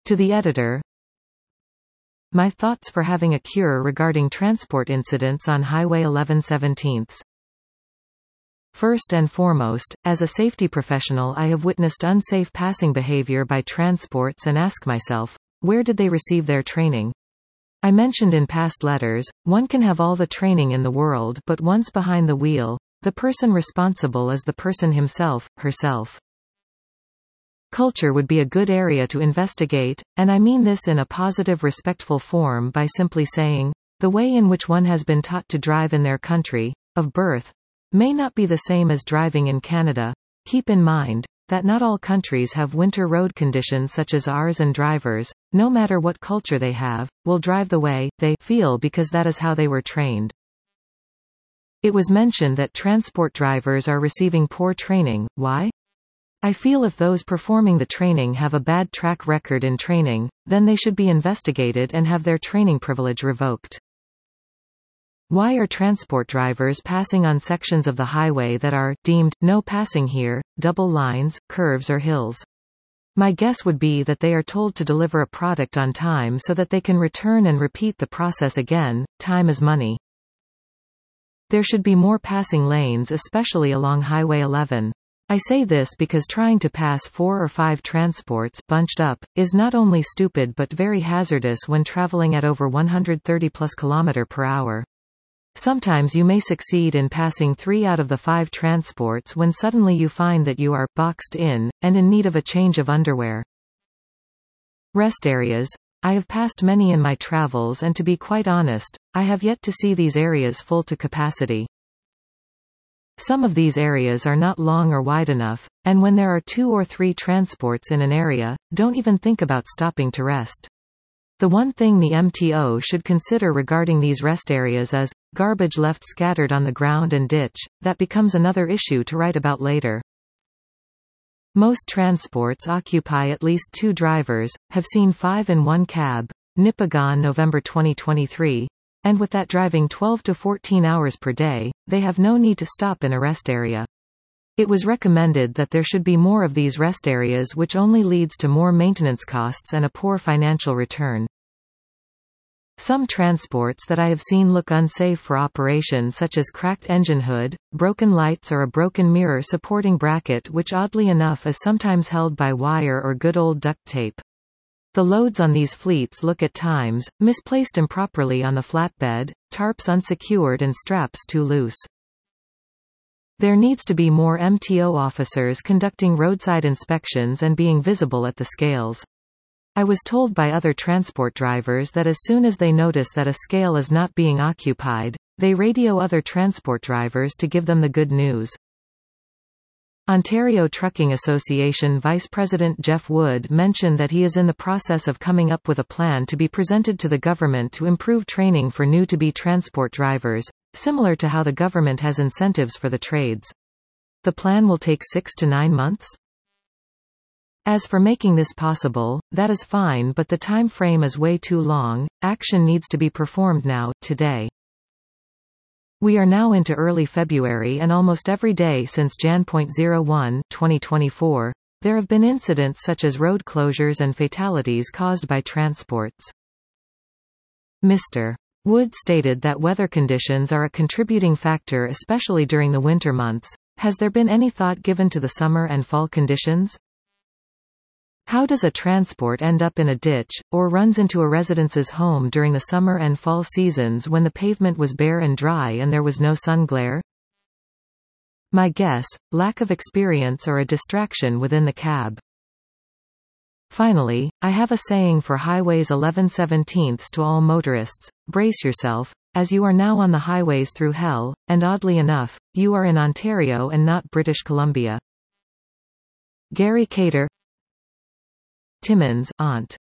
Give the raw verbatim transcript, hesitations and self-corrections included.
To the editor. My thoughts for having a cure regarding transport incidents on Highway eleven seventeen. First and foremost, as a safety professional, I have witnessed unsafe passing behavior by transports and ask myself, where did they receive their training? I mentioned in past letters, one can have all the training in the world, but once behind the wheel, the person responsible is the person himself, herself. Culture would be a good area to investigate, and I mean this in a positive, respectful form by simply saying, the way in which one has been taught to drive in their country of birth may not be the same as driving in Canada. Keep in mind that not all countries have winter road conditions such as ours, and drivers, no matter what culture they have, will drive the way they feel because that is how they were trained. It was mentioned that transport drivers are receiving poor training. Why? I feel if those performing the training have a bad track record in training, then they should be investigated and have their training privilege revoked. Why are transport drivers passing on sections of the highway that are deemed no passing here, double lines, curves or hills? My guess would be that they are told to deliver a product on time so that they can return and repeat the process again. Time is money. There should be more passing lanes, especially along Highway eleven. I say this because trying to pass four or five transports bunched up is not only stupid but very hazardous when traveling at over one hundred thirty plus kilometers per hour. Sometimes you may succeed in passing three out of the five transports when suddenly you find that you are boxed in, and in need of a change of underwear. Rest areas. I have passed many in my travels, and to be quite honest, I have yet to see these areas full to capacity. Some of these areas are not long or wide enough, and when there are two or three transports in an area, don't even think about stopping to rest. The one thing the M T O should consider regarding these rest areas is garbage left scattered on the ground and ditch. That becomes another issue to write about later. Most transports occupy at least two drivers, have seen five in one cab. Nipigon, November twenty twenty-three. And with that driving twelve to fourteen hours per day, they have no need to stop in a rest area. It was recommended that there should be more of these rest areas, which only leads to more maintenance costs and a poor financial return. Some transports that I have seen look unsafe for operation, such as cracked engine hood, broken lights or a broken mirror supporting bracket, which oddly enough is sometimes held by wire or good old duct tape. The loads on these fleets look at times misplaced improperly on the flatbed, tarps unsecured and straps too loose. There needs to be more M T O officers conducting roadside inspections and being visible at the scales. I was told by other transport drivers that as soon as they notice that a scale is not being occupied, they radio other transport drivers to give them the good news. Ontario Trucking Association Vice President Jeff Wood mentioned that he is in the process of coming up with a plan to be presented to the government to improve training for new-to-be transport drivers, similar to how the government has incentives for the trades. The plan will take six to nine months? As for making this possible, that is fine, but the time frame is way too long. Action needs to be performed now, today. We are now into early February, and almost every day since January first, twenty twenty-four, there have been incidents such as road closures and fatalities caused by transports. Mister Wood stated that weather conditions are a contributing factor, especially during the winter months. Has there been any thought given to the summer and fall conditions? How does a transport end up in a ditch, or runs into a resident's home during the summer and fall seasons when the pavement was bare and dry and there was no sun glare? My guess, lack of experience or a distraction within the cab. Finally, I have a saying for highways eleven seventeen to all motorists: brace yourself, as you are now on the highways through hell, and oddly enough, you are in Ontario and not British Columbia. Gary Cater, Timmins, Aunt.